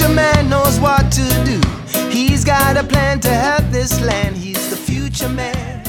future man knows what to do. He's got a plan to help this land. He's the future man.